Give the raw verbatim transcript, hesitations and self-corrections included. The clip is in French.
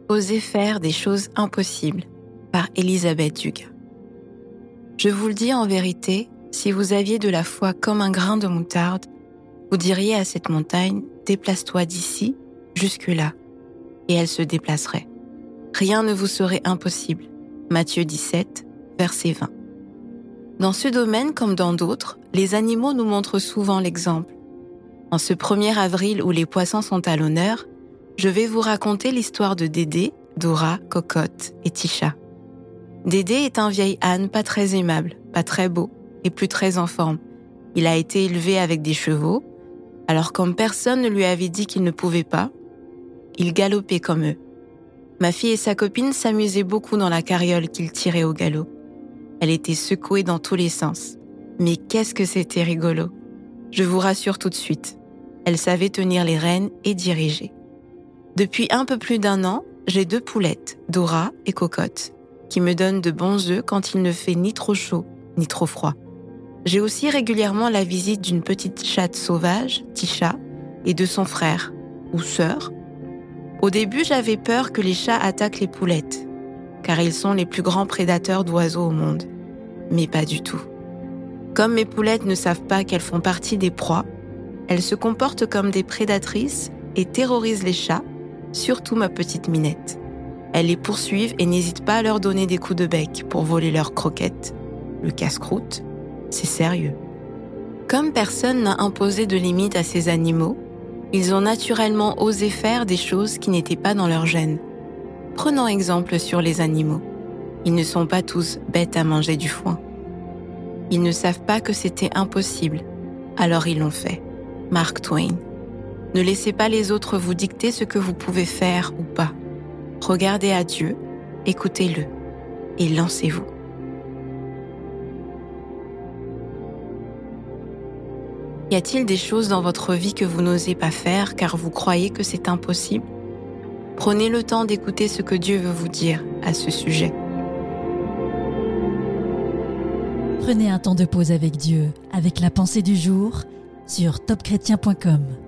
Osez faire des choses impossibles par Elisabeth Dugas. Je vous le dis en vérité, si vous aviez de la foi comme un grain de moutarde, vous diriez à cette montagne, déplace-toi d'ici jusque-là, et elle se déplacerait. Rien ne vous serait impossible. Matthieu dix-sept, verset vingt. Dans ce domaine comme dans d'autres, les animaux nous montrent souvent l'exemple. En ce premier avril où les poissons sont à l'honneur, je vais vous raconter l'histoire de Dédé, Dora, Cocotte et Tisha. Dédé est un vieil âne pas très aimable, pas très beau et plus très en forme. Il a été élevé avec des chevaux, alors comme personne ne lui avait dit qu'il ne pouvait pas, il galopait comme eux. Ma fille et sa copine s'amusaient beaucoup dans la carriole qu'il tirait au galop. Elle était secouée dans tous les sens. Mais qu'est-ce que c'était rigolo! Je vous rassure tout de suite, elle savait tenir les rênes et diriger. Depuis un peu plus d'un an, j'ai deux poulettes, Dora et Cocotte, qui me donnent de bons œufs quand il ne fait ni trop chaud, ni trop froid. J'ai aussi régulièrement la visite d'une petite chatte sauvage, Tisha, et de son frère, ou sœur. Au début, j'avais peur que les chats attaquent les poulettes, car ils sont les plus grands prédateurs d'oiseaux au monde. Mais pas du tout. Comme mes poulettes ne savent pas qu'elles font partie des proies, elles se comportent comme des prédatrices et terrorisent les chats, surtout ma petite Minette. Elles les poursuivent et n'hésitent pas à leur donner des coups de bec pour voler leurs croquettes. Le casse-croûte, c'est sérieux. Comme personne n'a imposé de limites à ces animaux, ils ont naturellement osé faire des choses qui n'étaient pas dans leur gène. Prenons exemple sur les animaux. Ils ne sont pas tous bêtes à manger du foin. Ils ne savent pas que c'était impossible, alors ils l'ont fait. Mark Twain. Ne laissez pas les autres vous dicter ce que vous pouvez faire ou pas. Regardez à Dieu, écoutez-le et lancez-vous. Y a-t-il des choses dans votre vie que vous n'osez pas faire car vous croyez que c'est impossible? Prenez le temps d'écouter ce que Dieu veut vous dire à ce sujet. Prenez un temps de pause avec Dieu, avec la pensée du jour sur top chrétien point com.